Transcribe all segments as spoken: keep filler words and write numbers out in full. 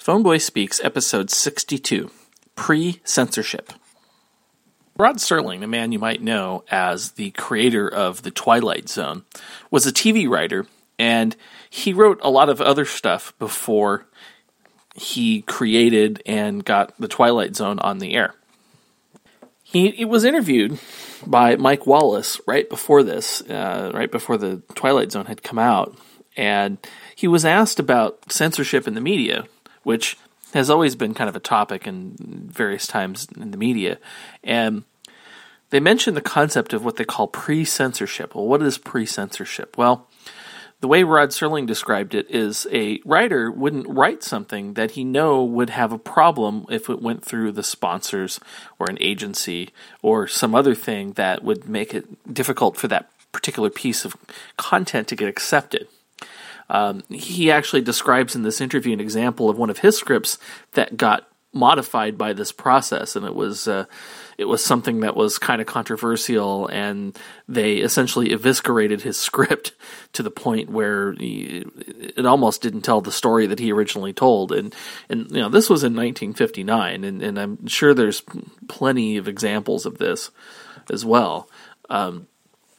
Phoneboy Speaks, episode sixty-two, Pre-Censorship. Rod Serling, a man you might know as the creator of The Twilight Zone, was a T V writer, and he wrote a lot of other stuff before he created and got The Twilight Zone on the air. He, he was interviewed by Mike Wallace right before this, uh, right before The Twilight Zone had come out, and he was asked about censorship in the media, which has always been kind of a topic in various times in the media. And they mentioned the concept of what they call pre-censorship. Well, what is pre-censorship? Well, the way Rod Serling described it is a writer wouldn't write something that he know would have a problem if it went through the sponsors or an agency or some other thing that would make it difficult for that particular piece of content to get accepted. Um, he actually describes in this interview an example of one of his scripts that got modified by this process, and it was uh, it was something that was kind of controversial, and they essentially eviscerated his script to the point where he, it almost didn't tell the story that he originally told. And and you know, this was in nineteen fifty-nine, and, and I'm sure there's plenty of examples of this as well. Um,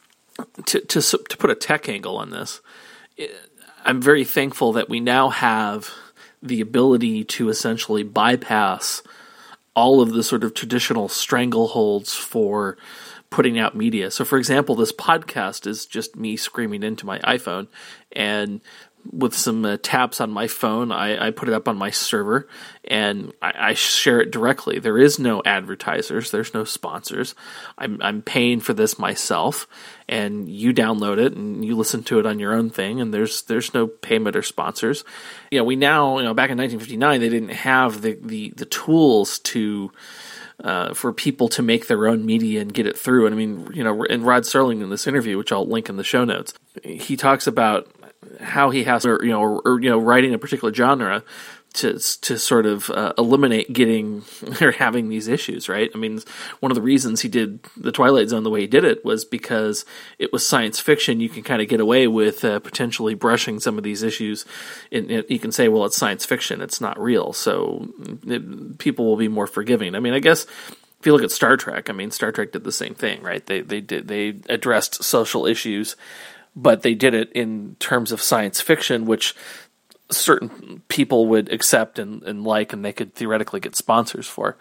to to to put a tech angle on this, it, I'm very thankful that we now have the ability to essentially bypass all of the sort of traditional strangleholds for putting out media. So, for example, this podcast is just me screaming into my iPhone, and with some uh, taps on my phone, I, I put it up on my server, and I, I share it directly. There is no advertisers. There's no sponsors. I'm, I'm paying for this myself, and you download it, and you listen to it on your own thing, and there's there's no payment or sponsors. You know, we now, you know, back in nineteen fifty-nine, they didn't have the, the, the tools to... Uh, for people to make their own media and get it through. And I mean, you know, and Rod Serling in this interview, which I'll link in the show notes, he talks about how he has, or, you know, or, or you know, writing a particular genre to to sort of uh, eliminate getting or having these issues, right? I mean, one of the reasons he did The Twilight Zone the way he did it was because it was science fiction. You can kind of get away with uh, potentially brushing some of these issues. And you can say, well, it's science fiction, it's not real, so it, people will be more forgiving. I mean, I guess if you look at Star Trek, I mean, Star Trek did the same thing, right? They they did they addressed social issues, but they did it in terms of science fiction, which certain people would accept and, and like, and they could theoretically get sponsors for.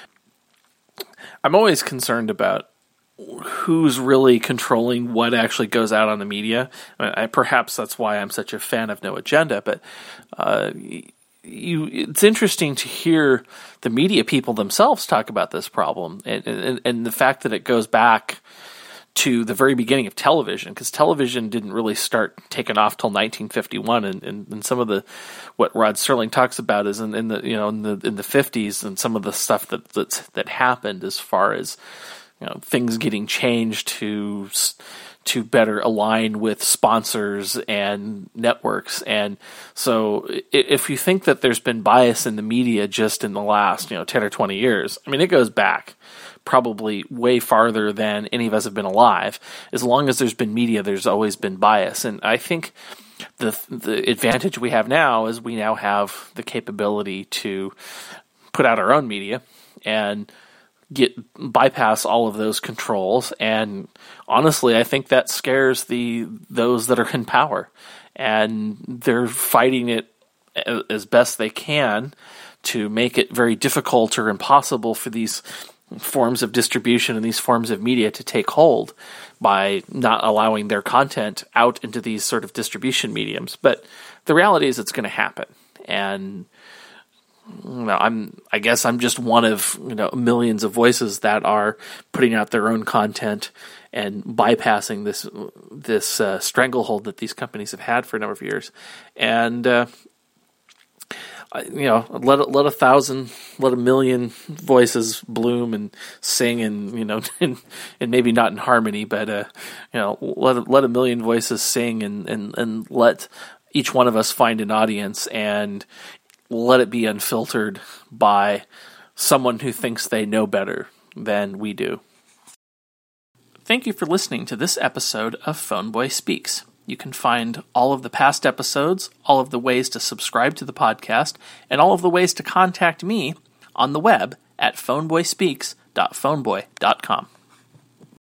I'm always concerned about who's really controlling what actually goes out on the media. I mean, I, perhaps that's why I'm such a fan of No Agenda, but uh, you, it's interesting to hear the media people themselves talk about this problem, and, and, and the fact that it goes back to the very beginning of television, because television didn't really start taking off till nineteen fifty-one, and, and, and some of the what Rod Serling talks about is in, in the you know in the in the fifties, and some of the stuff that that's, that happened as far as you know things getting changed to to better align with sponsors and networks. And so if you think that there's been bias in the media just in the last you know ten or twenty years, I mean, it goes back probably way farther than any of us have been alive. As long as there's been media, there's always been bias. And I think the the advantage we have now is we now have the capability to put out our own media and get bypass all of those controls. And honestly, I think that scares the those that are in power, and they're fighting it as best they can to make it very difficult or impossible for these forms of distribution and these forms of media to take hold by not allowing their content out into these sort of distribution mediums. But the reality is it's going to happen. And you know, I'm, I guess I'm just one of, you know, millions of voices that are putting out their own content and bypassing this, this uh, stranglehold that these companies have had for a number of years. And, uh, you know, let let a thousand, let a million voices bloom and sing, and you know, and, and maybe not in harmony, but uh, you know, let let a million voices sing, and, and, and let each one of us find an audience, and let it be unfiltered by someone who thinks they know better than we do. Thank you for listening to this episode of Phoneboy Speaks. You can find all of the past episodes, all of the ways to subscribe to the podcast, and all of the ways to contact me on the web at phoneboyspeaks dot phoneboy dot com.